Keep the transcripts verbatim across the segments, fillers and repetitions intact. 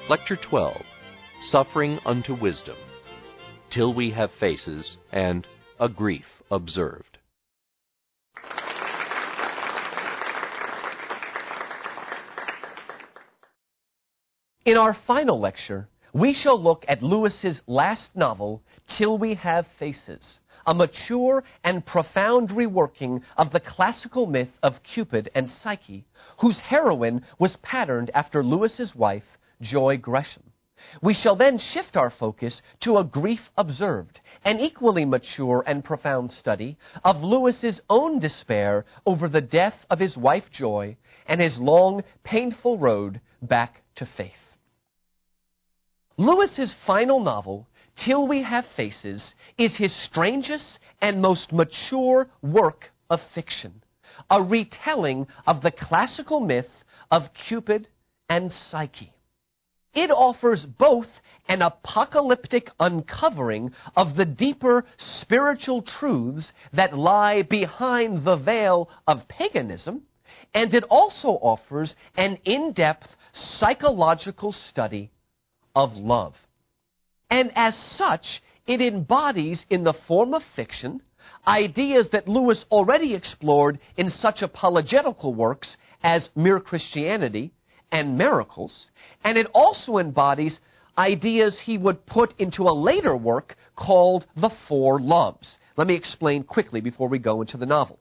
Lecture twelve, Suffering unto Wisdom, Till We Have Faces, and A Grief Observed. In our final lecture, we shall look at Lewis's last novel, Till We Have Faces, a mature and profound reworking of the classical myth of Cupid and Psyche, whose heroine was patterned after Lewis's wife, Joy Gresham. We shall then shift our focus to A Grief Observed, an equally mature and profound study of Lewis's own despair over the death of his wife Joy and his long, painful road back to faith. Lewis's final novel, Till We Have Faces, is his strangest and most mature work of fiction, a retelling of the classical myth of Cupid and Psyche. It offers both an apocalyptic uncovering of the deeper spiritual truths that lie behind the veil of paganism, and it also offers an in-depth psychological study of love. And as such, it embodies in the form of fiction ideas that Lewis already explored in such apologetical works as Mere Christianity and Miracles, and it also embodies ideas he would put into a later work called The Four Loves. Let me explain quickly before we go into the novel.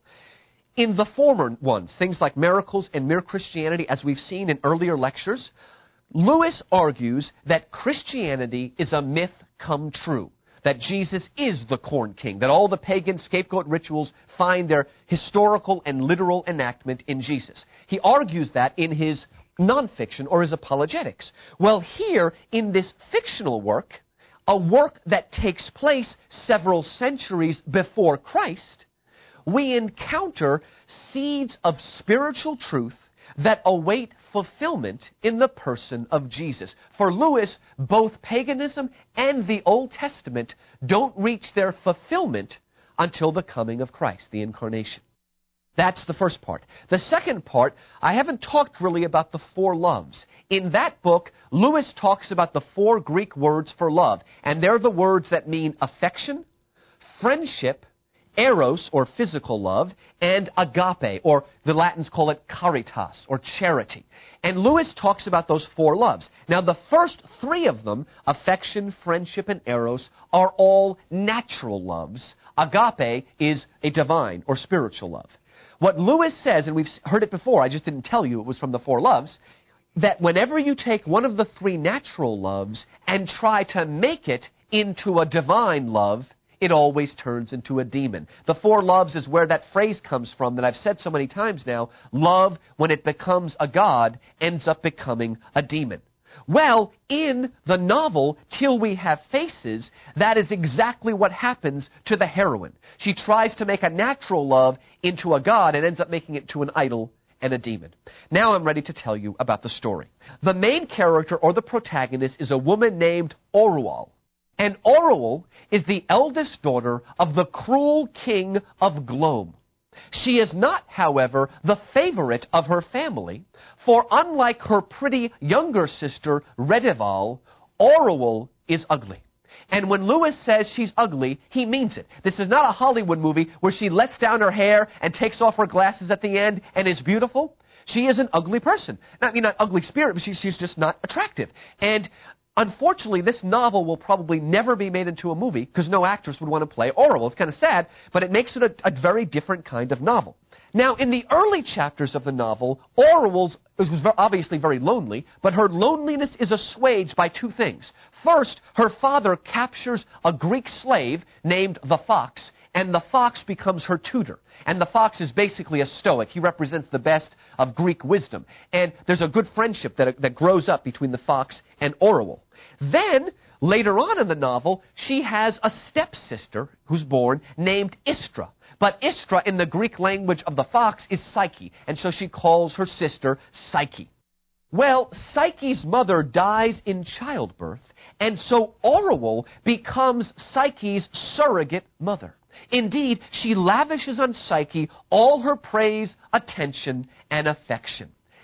In the former ones, things like Miracles and Mere Christianity, as we've seen in earlier lectures, Lewis argues that Christianity is a myth come true, that Jesus is the corn king, that all the pagan scapegoat rituals find their historical and literal enactment in Jesus. He argues that in his nonfiction or his apologetics. Well, here in this fictional work, a work that takes place several centuries before Christ, we encounter seeds of spiritual truth that await fulfillment in the person of Jesus. For Lewis, both paganism and the Old Testament don't reach their fulfillment until the coming of Christ, the incarnation. That's the first part. The second part, I haven't talked really about the four loves. In that book, Lewis talks about the four Greek words for love, and they're the words that mean affection, friendship, eros, or physical love, and agape, or the Latins call it caritas, or charity. And Lewis talks about those four loves. Now, the first three of them, affection, friendship, and eros, are all natural loves. Agape is a divine or spiritual love. What Lewis says, and we've heard it before, I just didn't tell you it was from the four loves, that whenever you take one of the three natural loves and try to make it into a divine love, it always turns into a demon. The four loves is where that phrase comes from that I've said so many times now. Love, when it becomes a god, ends up becoming a demon. Well, in the novel, Till We Have Faces, that is exactly what happens to the heroine. She tries to make a natural love into a god and ends up making it to an idol and a demon. Now I'm ready to tell you about the story. The main character, or the protagonist, is a woman named Orual. And Orual is the eldest daughter of the cruel king of Glome. She is not, however, the favorite of her family, for unlike her pretty younger sister, Redival, Orual is ugly. And when Lewis says she's ugly, he means it. This is not a Hollywood movie where she lets down her hair and takes off her glasses at the end and is beautiful. She is an ugly person. Not, I mean, not ugly spirit, but she, she's just not attractive. And unfortunately, this novel will probably never be made into a movie because no actress would want to play Orual. It's kind of sad, but it makes it a, a very different kind of novel. Now, in the early chapters of the novel, Orual was obviously very lonely, but her loneliness is assuaged by two things. First, her father captures a Greek slave named the Fox, and the Fox becomes her tutor. And the Fox is basically a Stoic. He represents the best of Greek wisdom. And there's a good friendship that, that grows up between the Fox and Orual. Then, later on in the novel, she has a stepsister who's born named Istra. But Istra, in the Greek language of the Fox, is Psyche, and so she calls her sister Psyche. Well, Psyche's mother dies in childbirth, and so Orual becomes Psyche's surrogate mother. Indeed, she lavishes on Psyche all her praise, attention, and affection.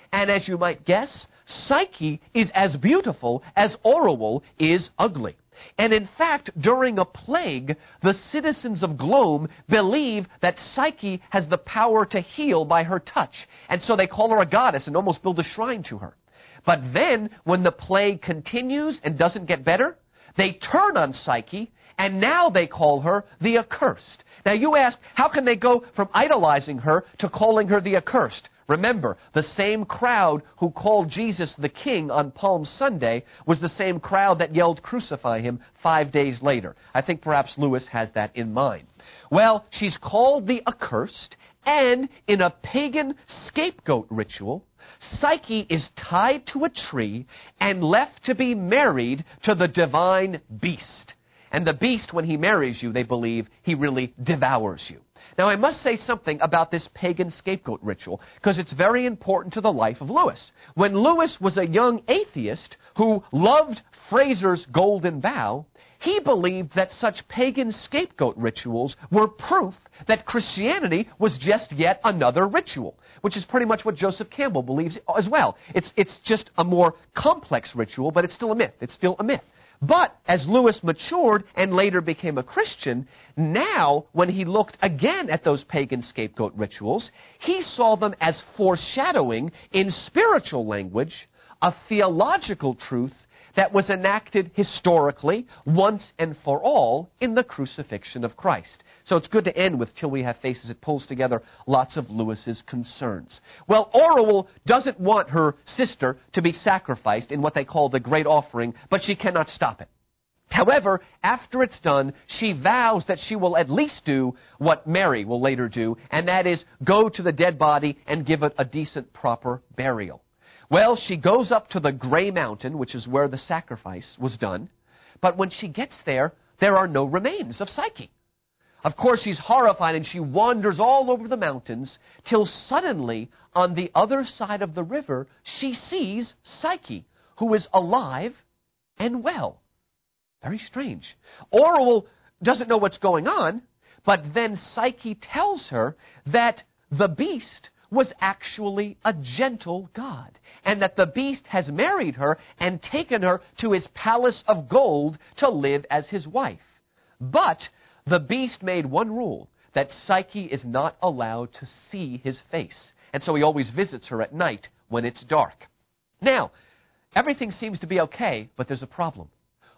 And as you might guess, Psyche is as beautiful as Orual is ugly. And in fact, during a plague, the citizens of Glome believe that Psyche has the power to heal by her touch. And so they call her a goddess and almost build a shrine to her. But then, when the plague continues and doesn't get better, they turn on Psyche, and now they call her the accursed. Now you ask, how can they go from idolizing her to calling her the accursed? Remember, the same crowd who called Jesus the King on Palm Sunday was the same crowd that yelled, "Crucify him," five days later. I think perhaps Lewis has that in mind. Well, she's called the accursed, and in a pagan scapegoat ritual, Psyche is tied to a tree and left to be married to the divine beast. And the beast, when he marries you, they believe he really devours you. Now, I must say something about this pagan scapegoat ritual, because it's very important to the life of Lewis. When Lewis was a young atheist who loved Fraser's golden vow, he believed that such pagan scapegoat rituals were proof that Christianity was just yet another ritual, which is pretty much what Joseph Campbell believes as well. It's, it's just a more complex ritual, but it's still a myth. It's still a myth. But as Lewis matured and later became a Christian, now when he looked again at those pagan scapegoat rituals, he saw them as foreshadowing, in spiritual language, a theological truth that was enacted historically, once and for all, in the crucifixion of Christ. So it's good to end with "Till We Have Faces." It pulls together lots of Lewis's concerns. Well, Orual doesn't want her sister to be sacrificed in what they call the Great Offering, but she cannot stop it. However, after it's done, she vows that she will at least do what Mary will later do, and that is go to the dead body and give it a decent, proper burial. Well, she goes up to the Gray Mountain, which is where the sacrifice was done. But when she gets there, there are no remains of Psyche. Of course, she's horrified, and she wanders all over the mountains, till suddenly, on the other side of the river, she sees Psyche, who is alive and well. Very strange. Orual doesn't know what's going on, but then Psyche tells her that the beast was actually a gentle god, and that the beast has married her and taken her to his palace of gold to live as his wife. But the beast made one rule, that Psyche is not allowed to see his face, and so he always visits her at night when it's dark. Now, everything seems to be okay, but there's a problem.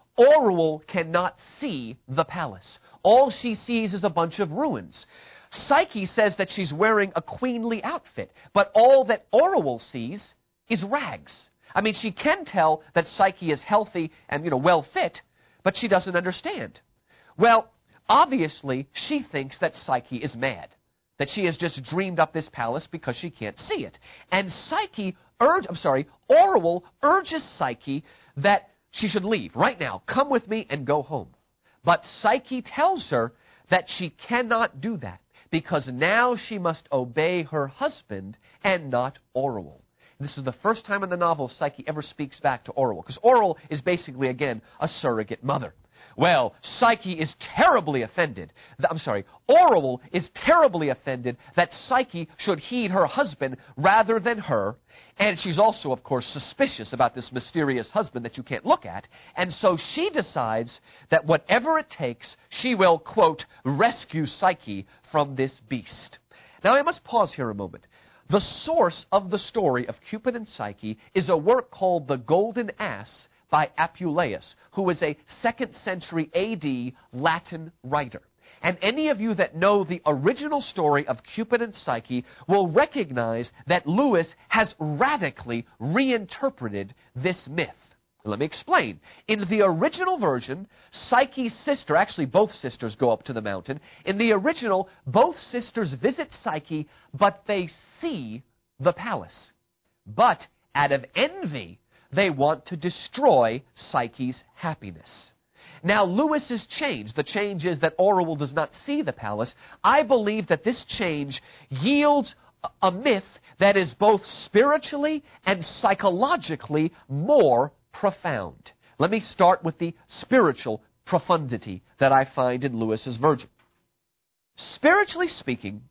Orual cannot see the palace. All she sees is a bunch of ruins. Psyche says that she's wearing a queenly outfit, but all that Orual sees is rags. I mean, she can tell that Psyche is healthy and, you know, well fit, but she doesn't understand. Well, obviously, she thinks that Psyche is mad, that she has just dreamed up this palace because she can't see it. And Psyche urge, I'm sorry, Orual urges Psyche that she should leave right now. Come with me and go home. But Psyche tells her that she cannot do that, because now she must obey her husband and not Orual. This is the first time in the novel Psyche ever speaks back to Orual, because Orual is basically, again, a surrogate mother. Well, Psyche is terribly offended. I'm sorry, Orual is terribly offended that Psyche should heed her husband rather than her, and she's also, of course, suspicious about this mysterious husband that you can't look at, and so she decides that whatever it takes, she will, quote, rescue Psyche from this beast. Now, I must pause here a moment. The source of the story of Cupid and Psyche is a work called The Golden Ass by Apuleius, who is a second century A D Latin writer. And any of you that know the original story of Cupid and Psyche will recognize that Lewis has radically reinterpreted this myth. Let me explain. In the original version, Psyche's sister, actually both sisters go up to the mountain. In the original, both sisters visit Psyche, but they see the palace. But out of envy, they want to destroy Psyche's happiness. Now, Lewis has changed. The change is that Orual does not see the palace. I believe that this change yields a myth that is both spiritually and psychologically more profound. Let me start with the spiritual profundity that I find in Lewis's version. Spiritually speaking,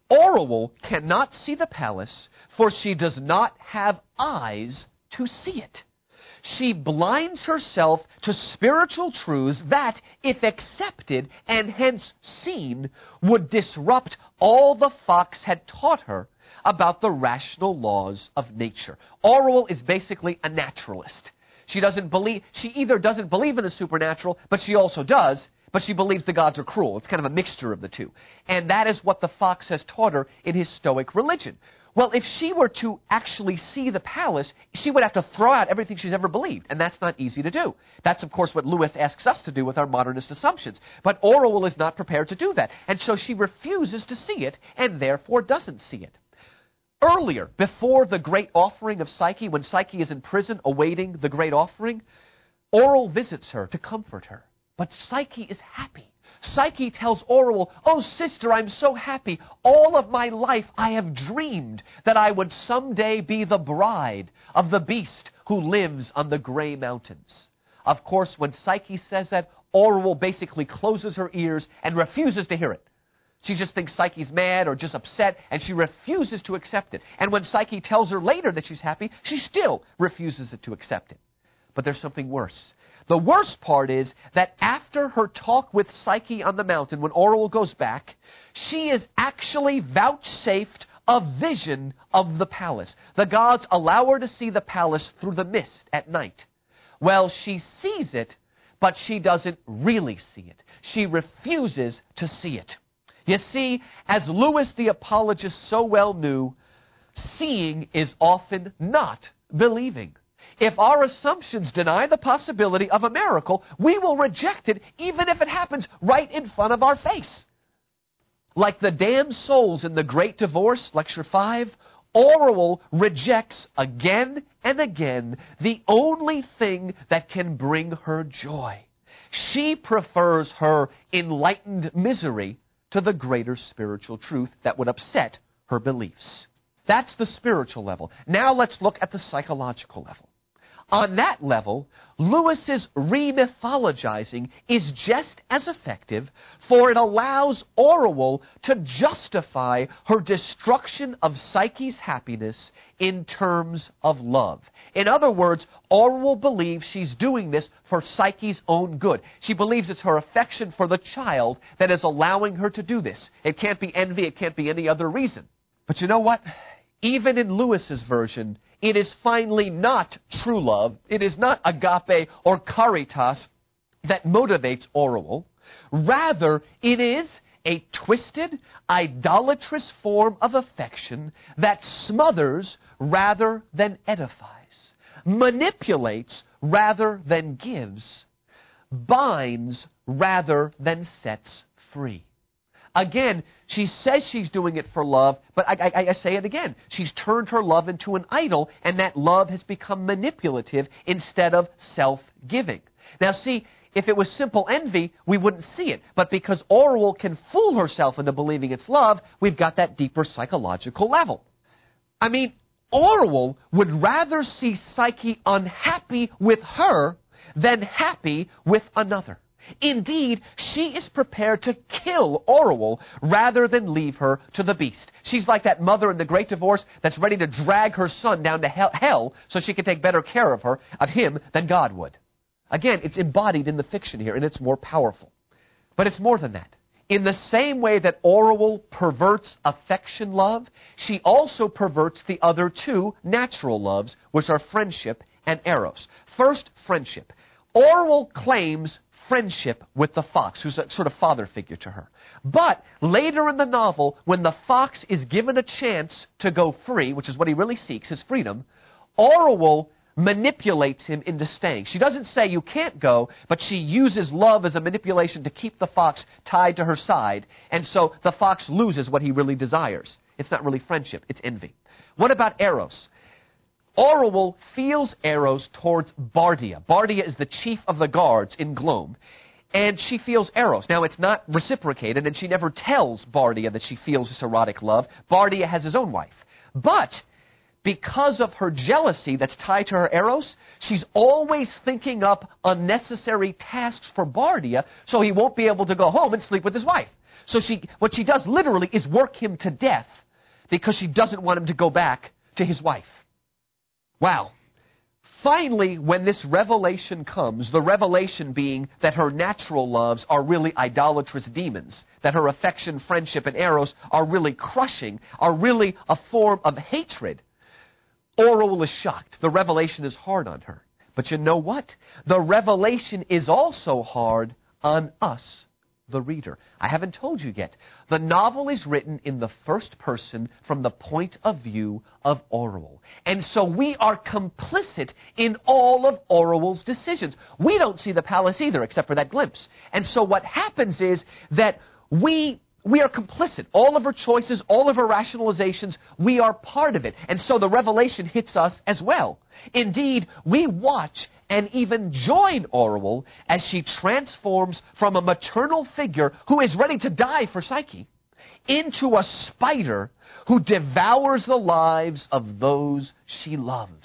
Orual cannot see the palace, for she does not have eyes to see it. She blinds herself to spiritual truths that, if accepted and hence seen, would disrupt all the fox had taught her about the rational laws of nature. Orual is basically a naturalist. She doesn't believe, she either doesn't believe in the supernatural, but she also does, but she believes the gods are cruel. It's kind of a mixture of the two. And that is what the fox has taught her in his Stoic religion. Well, if she were to actually see the palace, she would have to throw out everything she's ever believed, and that's not easy to do. That's, of course, what Lewis asks us to do with our modernist assumptions. But Orual is not prepared to do that, and so she refuses to see it, and therefore doesn't see it. Earlier, before the great offering of Psyche, when Psyche is in prison awaiting the great offering, Orual visits her to comfort her. But Psyche is happy. Psyche tells Orual, "Oh, sister, I'm so happy. All of my life I have dreamed that I would someday be the bride of the beast who lives on the gray mountains." Of course, when Psyche says that, Orual basically closes her ears and refuses to hear it. She just thinks Psyche's mad or just upset, and she refuses to accept it. And when Psyche tells her later that she's happy, she still refuses to accept it. But there's something worse. The worst part is that after her talk with Psyche on the mountain, when Orual goes back, she is actually vouchsafed a vision of the palace. The gods allow her to see the palace through the mist at night. Well, she sees it, but she doesn't really see it. She refuses to see it. You see, as Lewis the apologist so well knew, seeing is often not believing. If our assumptions deny the possibility of a miracle, we will reject it even if it happens right in front of our face. Like the damned souls in The Great Divorce, Lecture five, Orual rejects again and again the only thing that can bring her joy. She prefers her enlightened misery to the greater spiritual truth that would upset her beliefs. That's the spiritual level. Now let's look at the psychological level. On that level, Lewis's remythologizing is just as effective, for it allows Orual to justify her destruction of Psyche's happiness in terms of love. In other words, Orual believes she's doing this for Psyche's own good. She believes it's her affection for the child that is allowing her to do this. It can't be envy, it can't be any other reason. But you know what? Even in Lewis's version, it is finally not true love. It is not agape or caritas that motivates Orual. Rather, it is a twisted, idolatrous form of affection that smothers rather than edifies, manipulates rather than gives, binds rather than sets free. Again, she says she's doing it for love, but I, I, I say it again. She's turned her love into an idol, and that love has become manipulative instead of self-giving. Now see, if it was simple envy, we wouldn't see it. But because Orual can fool herself into believing it's love, we've got that deeper psychological level. I mean, Orual would rather see Psyche unhappy with her than happy with another. Indeed, she is prepared to kill Orual rather than leave her to the beast. She's like that mother in The Great Divorce that's ready to drag her son down to hell, hell so she can take better care of her, of him, than God would. Again, it's embodied in the fiction here, and it's more powerful. But it's more than that. In the same way that Orual perverts affection love, she also perverts the other two natural loves, which are friendship and eros. First, friendship. Orual claims friendship with the fox, who's a sort of father figure to her. But later in the novel, when the fox is given a chance to go free, which is what he really seeks, his freedom, Orual manipulates him into staying. She doesn't say you can't go, but she uses love as a manipulation to keep the fox tied to her side, and so the fox loses what he really desires. It's not really friendship, it's envy. What about eros? Orual feels eros towards Bardia. Bardia is the chief of the guards in Glome, and she feels eros. Now, it's not reciprocated, and she never tells Bardia that she feels this erotic love. Bardia has his own wife. But because of her jealousy that's tied to her eros, she's always thinking up unnecessary tasks for Bardia so he won't be able to go home and sleep with his wife. So she, what she does literally is work him to death because she doesn't want him to go back to his wife. Wow. Finally, when this revelation comes, the revelation being that her natural loves are really idolatrous demons, that her affection, friendship, and eros are really crushing, are really a form of hatred, Orual is shocked. The revelation is hard on her. But you know what? The revelation is also hard on us, the reader. I haven't told you yet. The novel is written in the first person from the point of view of Orual. And so we are complicit in all of Orual's decisions. We don't see the palace either, except for that glimpse. And so what happens is that we... We are complicit. All of her choices, all of her rationalizations, we are part of it. And so the revelation hits us as well. Indeed, we watch and even join Orual as she transforms from a maternal figure who is ready to die for Psyche into a spider who devours the lives of those she loves.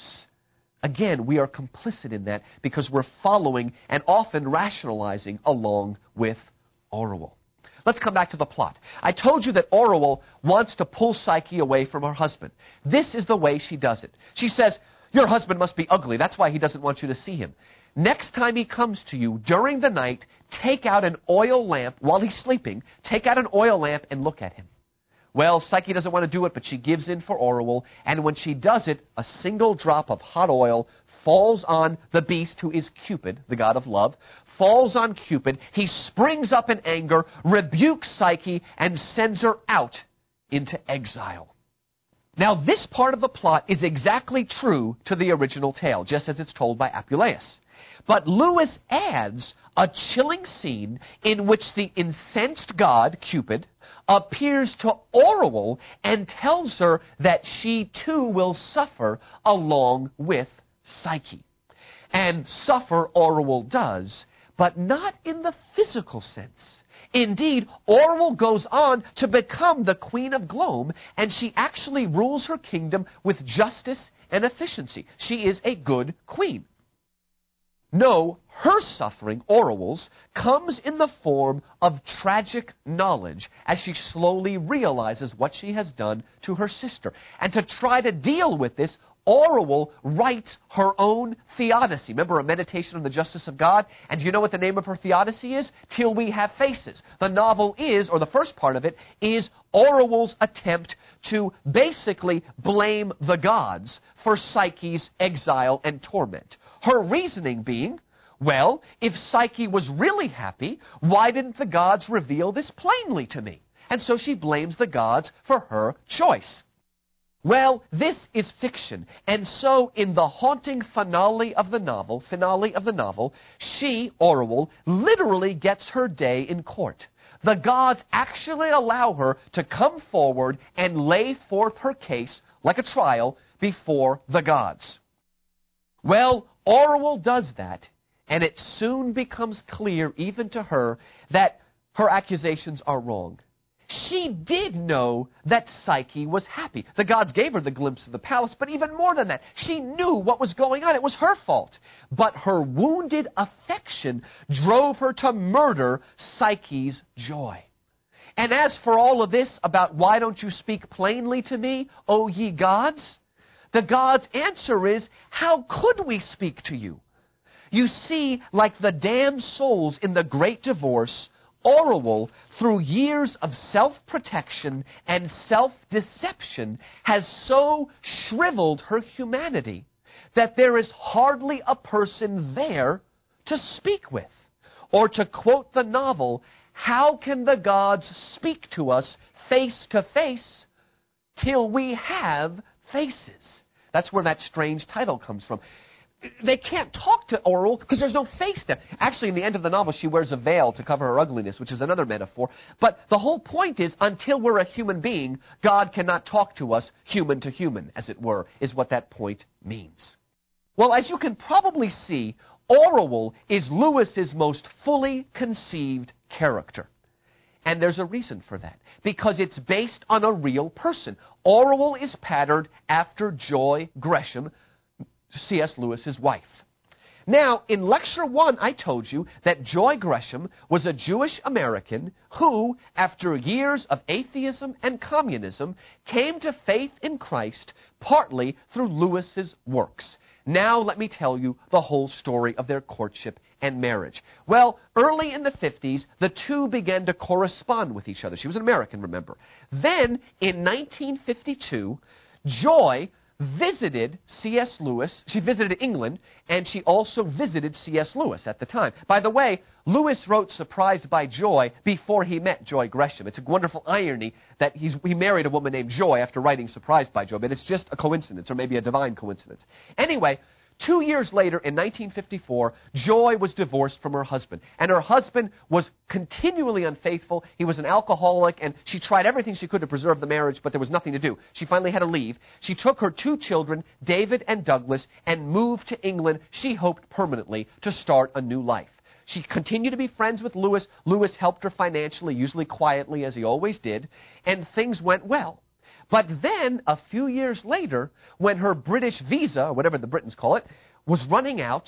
Again, we are complicit in that because we're following and often rationalizing along with Orual. Let's come back to the plot. I told you that Orual wants to pull Psyche away from her husband. This is the way she does it. She says, your husband must be ugly. That's why he doesn't want you to see him. Next time he comes to you during the night, take out an oil lamp while he's sleeping. Take out an oil lamp and look at him. Well, Psyche doesn't want to do it, but she gives in for Orual. And when she does it, a single drop of hot oil falls on the beast who is Cupid, the god of love, falls on Cupid. He springs up in anger, rebukes Psyche, and sends her out into exile. Now, this part of the plot is exactly true to the original tale, just as it's told by Apuleius. But Lewis adds a chilling scene in which the incensed god, Cupid, appears to Orual and tells her that she too will suffer along with Psyche. And suffer Orual does, but not in the physical sense. Indeed, Orual goes on to become the Queen of Glome, and she actually rules her kingdom with justice and efficiency. She is a good queen. No, her suffering, Orual's, comes in the form of tragic knowledge as she slowly realizes what she has done to her sister. And to try to deal with this, Orual writes her own theodicy. Remember, a meditation on the justice of God? And do you know what the name of her theodicy is? Till We Have Faces. The novel is, or the first part of it, is Orual's attempt to basically blame the gods for Psyche's exile and torment. Her reasoning being, well, if Psyche was really happy, why didn't the gods reveal this plainly to me? And so she blames the gods for her choice. Well, this is fiction, and so in the haunting finale of the novel, finale of the novel, she, Orual, literally gets her day in court. The gods actually allow her to come forward and lay forth her case, like a trial, before the gods. Well, Orual does that, and it soon becomes clear, even to her, that her accusations are wrong. She did know that Psyche was happy. The gods gave her the glimpse of the palace, but even more than that, she knew what was going on. It was her fault. But her wounded affection drove her to murder Psyche's joy. And as for all of this about why don't you speak plainly to me, O ye gods, the gods' answer is, how could we speak to you? You see, like the damned souls in the great divorce, Orual, through years of self-protection and self-deception, has so shriveled her humanity that there is hardly a person there to speak with. Or to quote the novel, how can the gods speak to us face to face till we have faces? That's where that strange title comes from. They can't talk to Orual because there's no face there. Actually, in the end of the novel, she wears a veil to cover her ugliness, which is another metaphor. But the whole point is, until we're a human being, God cannot talk to us human to human, as it were, is what that point means. Well, as you can probably see, Orual is Lewis's most fully conceived character. And there's a reason for that, because it's based on a real person. Orual is patterned after Joy Gresham, C S Lewis's wife. Now, in Lecture one, I told you that Joy Gresham was a Jewish American who, after years of atheism and communism, came to faith in Christ partly through Lewis's works. Now let me tell you the whole story of their courtship and marriage. Well, early in the fifties, the two began to correspond with each other. She was an American, remember. Then, in nineteen fifty-two, Joy visited C S. Lewis. She visited England, and she also visited C S. Lewis at the time. By the way, Lewis wrote Surprised by Joy before he met Joy Gresham. It's a wonderful irony that he's, he married a woman named Joy after writing Surprised by Joy, but it's just a coincidence, or maybe a divine coincidence. Anyway, two years later, in nineteen fifty-four, Joy was divorced from her husband. And her husband was continually unfaithful. He was an alcoholic, and she tried everything she could to preserve the marriage, but there was nothing to do. She finally had to leave. She took her two children, David and Douglas, and moved to England, she hoped permanently, to start a new life. She continued to be friends with Lewis. Lewis helped her financially, usually quietly, as he always did, and things went well. But then, a few years later, when her British visa, or whatever the Britons call it, was running out,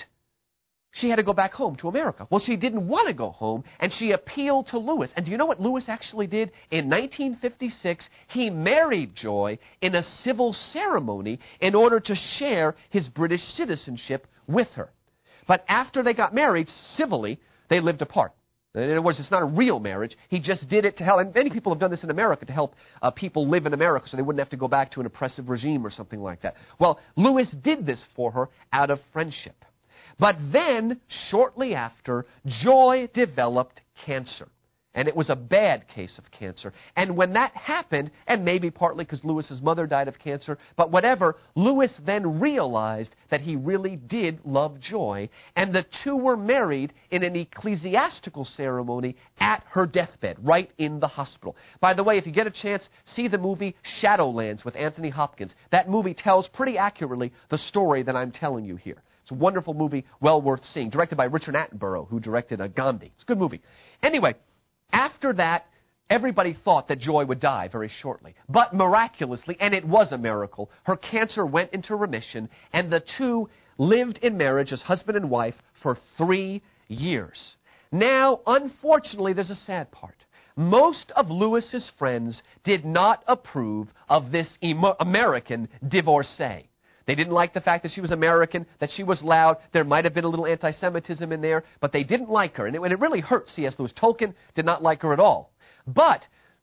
she had to go back home to America. Well, she didn't want to go home, and she appealed to Lewis. And do you know what Lewis actually did? In nineteen fifty-six, he married Joy in a civil ceremony in order to share his British citizenship with her. But after they got married, civilly, they lived apart. In other words, it's not a real marriage. He just did it to help, and many people have done this in America, to help uh, people live in America so they wouldn't have to go back to an oppressive regime or something like that. Well, Lewis did this for her out of friendship. But then, shortly after, Joy developed cancer. And it was a bad case of cancer. And when that happened, and maybe partly because Lewis's mother died of cancer, but whatever, Lewis then realized that he really did love Joy, and the two were married in an ecclesiastical ceremony at her deathbed, right in the hospital. By the way, if you get a chance, see the movie Shadowlands with Anthony Hopkins. That movie tells pretty accurately the story that I'm telling you here. It's a wonderful movie, well worth seeing, directed by Richard Attenborough, who directed uh, Gandhi. It's a good movie. Anyway, after that, everybody thought that Joy would die very shortly. But miraculously, and it was a miracle, her cancer went into remission, and the two lived in marriage as husband and wife for three years. Now, unfortunately, there's a sad part. Most of Lewis's friends did not approve of this emo- American divorcee. They didn't like the fact that she was American, that she was loud. There might have been a little anti-Semitism in there, but they didn't like her. And it, and it really hurt C S. Lewis. Tolkien did not like her at all. But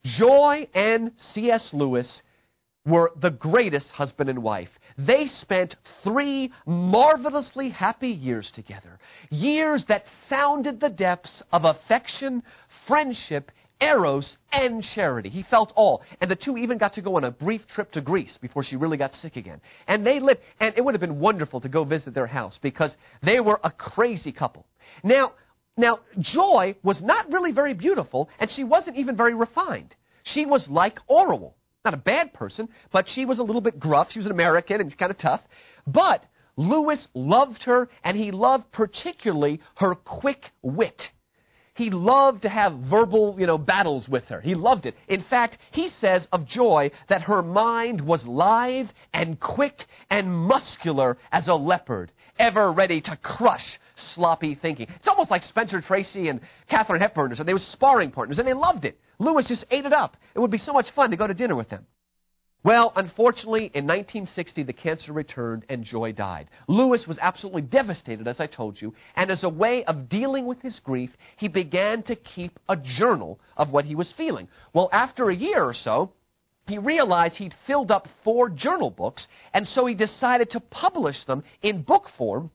Joy and C S. Lewis were the greatest husband and wife. They spent three marvelously happy years together. Years that sounded the depths of affection, friendship, eros, and charity. He felt all. And the two even got to go on a brief trip to Greece before she really got sick again. And they lived, and it would have been wonderful to go visit their house because they were a crazy couple. Now, now Joy was not really very beautiful, and she wasn't even very refined. She was like Orwell. Not a bad person, but she was a little bit gruff. She was an American and kind of tough. But Lewis loved her, and he loved particularly her quick wit. He loved to have verbal, you know, battles with her. He loved it. In fact, he says of Joy that her mind was lithe and quick and muscular as a leopard, ever ready to crush sloppy thinking. It's almost like Spencer Tracy and Katharine Hepburn. So they were sparring partners, and they loved it. Lewis just ate it up. It would be so much fun to go to dinner with them. Well, unfortunately, in nineteen sixty, the cancer returned and Joy died. Lewis was absolutely devastated, as I told you, and as a way of dealing with his grief, he began to keep a journal of what he was feeling. Well, after a year or so, he realized he'd filled up four journal books, and so he decided to publish them in book form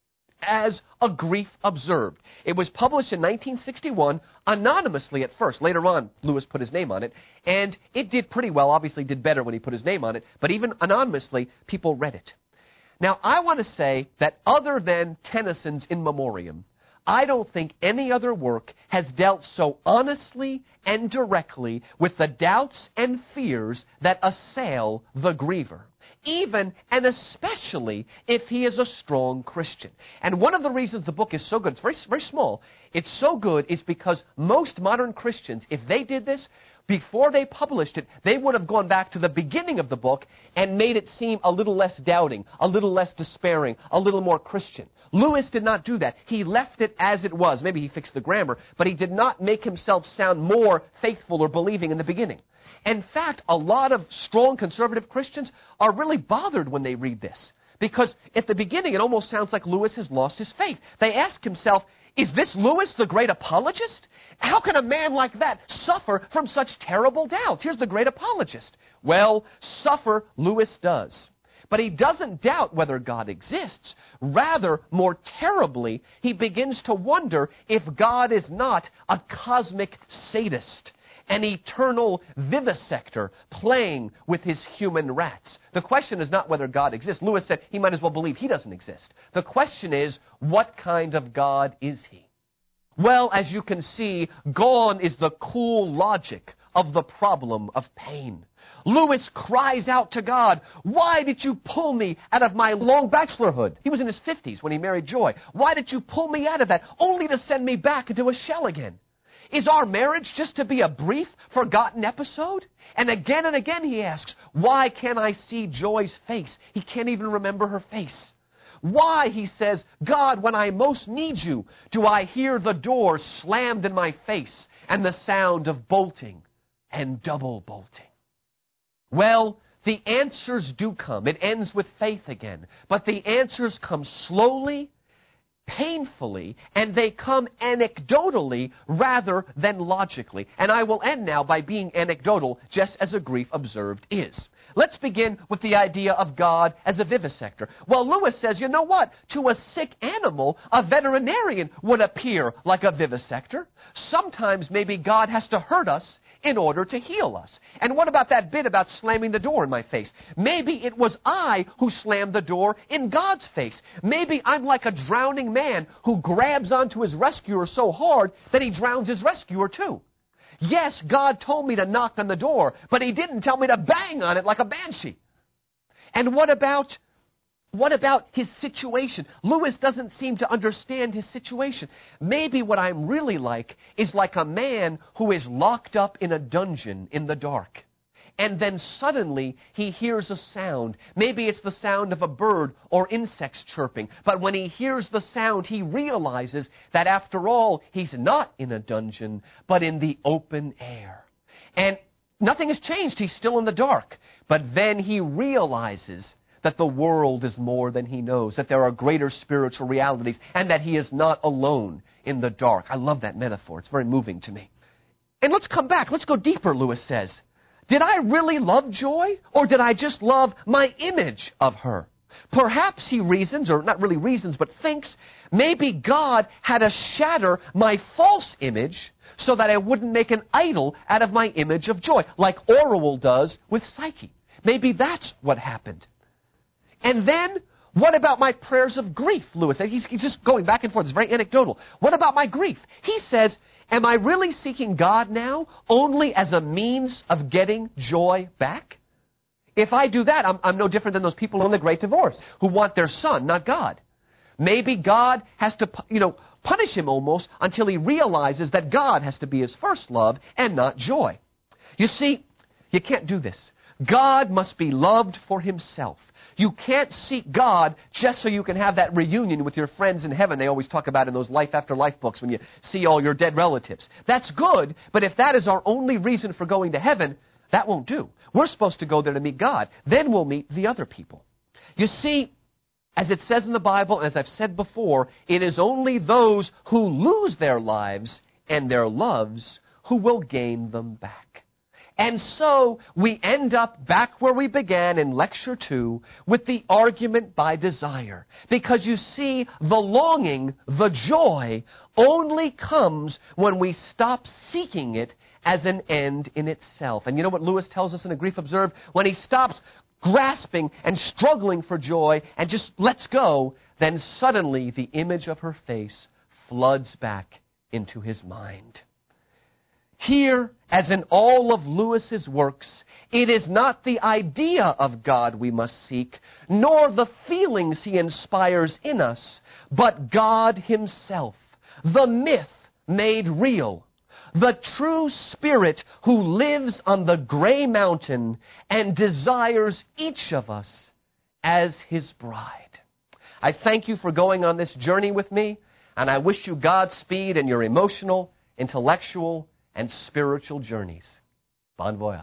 as A Grief Observed. It was published in nineteen sixty-one, anonymously at first. Later on, Lewis put his name on it, and it did pretty well. Obviously did better when he put his name on it, but even anonymously, people read it. Now, I want to say that other than Tennyson's In Memoriam, I don't think any other work has dealt so honestly and directly with the doubts and fears that assail the griever, even and especially if he is a strong Christian. And one of the reasons the book is so good, it's very, very small, it's so good is because most modern Christians, if they did this, before they published it, they would have gone back to the beginning of the book and made it seem a little less doubting, a little less despairing, a little more Christian. Lewis did not do that. He left it as it was. Maybe he fixed the grammar, but he did not make himself sound more faithful or believing in the beginning. In fact, a lot of strong conservative Christians are really bothered when they read this, because at the beginning it almost sounds like Lewis has lost his faith. They ask himself, is this Lewis, the great apologist? How can a man like that suffer from such terrible doubts? Here's the great apologist. Well, suffer Lewis does. But he doesn't doubt whether God exists. Rather, more terribly, he begins to wonder if God is not a cosmic sadist, an eternal vivisector playing with his human rats. The question is not whether God exists. Lewis said he might as well believe he doesn't exist. The question is, what kind of God is he? Well, as you can see, gone is the cool logic of the problem of pain. Lewis cries out to God, why did you pull me out of my long bachelorhood? He was in his fifties when he married Joy. Why did you pull me out of that, only to send me back into a shell again? Is our marriage just to be a brief, forgotten episode? And again and again he asks, why can't I see Joy's face? He can't even remember her face. Why, he says, God, when I most need you, do I hear the door slammed in my face and the sound of bolting and double bolting? Well, the answers do come. It ends with faith again. But the answers come slowly, painfully, and they come anecdotally rather than logically. And I will end now by being anecdotal, just as a grief observed is. Let's begin with the idea of God as a vivisector. Well, Lewis says, you know what? To a sick animal, a veterinarian would appear like a vivisector. Sometimes maybe God has to hurt us in order to heal us. And what about that bit about slamming the door in my face? Maybe it was I who slammed the door in God's face. Maybe I'm like a drowning man who grabs onto his rescuer so hard that he drowns his rescuer too. Yes, God told me to knock on the door, but he didn't tell me to bang on it like a banshee. And what about What about his situation? Lewis doesn't seem to understand his situation. Maybe what I'm really like is like a man who is locked up in a dungeon in the dark. And then suddenly he hears a sound. Maybe it's the sound of a bird or insects chirping. But when he hears the sound, he realizes that after all, he's not in a dungeon, but in the open air. And nothing has changed. He's still in the dark. But then he realizes that the world is more than he knows, that there are greater spiritual realities, and that he is not alone in the dark. I love that metaphor. It's very moving to me. And let's come back. Let's go deeper, Lewis says. Did I really love Joy, or did I just love my image of her? Perhaps he reasons, or not really reasons, but thinks, maybe God had to shatter my false image so that I wouldn't make an idol out of my image of Joy, like Orual does with Psyche. Maybe that's what happened. And then, what about my prayers of grief, Lewis? He's, he's just going back and forth. It's very anecdotal. What about my grief? He says, am I really seeking God now only as a means of getting Joy back? If I do that, I'm, I'm no different than those people in the Great Divorce who want their son, not God. Maybe God has to, you know, punish him almost until he realizes that God has to be his first love and not Joy. You see, you can't do this. God must be loved for himself. You can't seek God just so you can have that reunion with your friends in heaven they always talk about in those life after life books when you see all your dead relatives. That's good, but if that is our only reason for going to heaven, that won't do. We're supposed to go there to meet God. Then we'll meet the other people. You see, as it says in the Bible, and as I've said before, it is only those who lose their lives and their loves who will gain them back. And so we end up back where we began in Lecture two with the argument by desire. Because you see, the longing, the joy, only comes when we stop seeking it as an end in itself. And you know what Lewis tells us in A Grief Observed? When he stops grasping and struggling for joy and just lets go, then suddenly the image of her face floods back into his mind. Here, as in all of Lewis's works, it is not the idea of God we must seek, nor the feelings he inspires in us, but God himself, the myth made real, the true Spirit who lives on the gray mountain and desires each of us as His bride. I thank you for going on this journey with me, and I wish you Godspeed in your emotional, intellectual, and spiritual journeys. Bon voyage.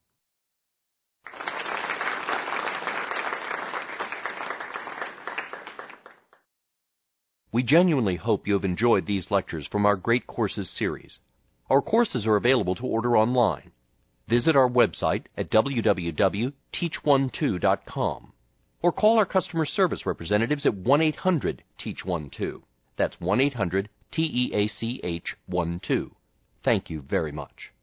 We genuinely hope you have enjoyed these lectures from our Great Courses series. Our courses are available to order online. Visit our website at w w w dot teach twelve dot com or call our customer service representatives at one eight hundred teach twelve. That's one eight hundred T E A C H one two. Thank you very much.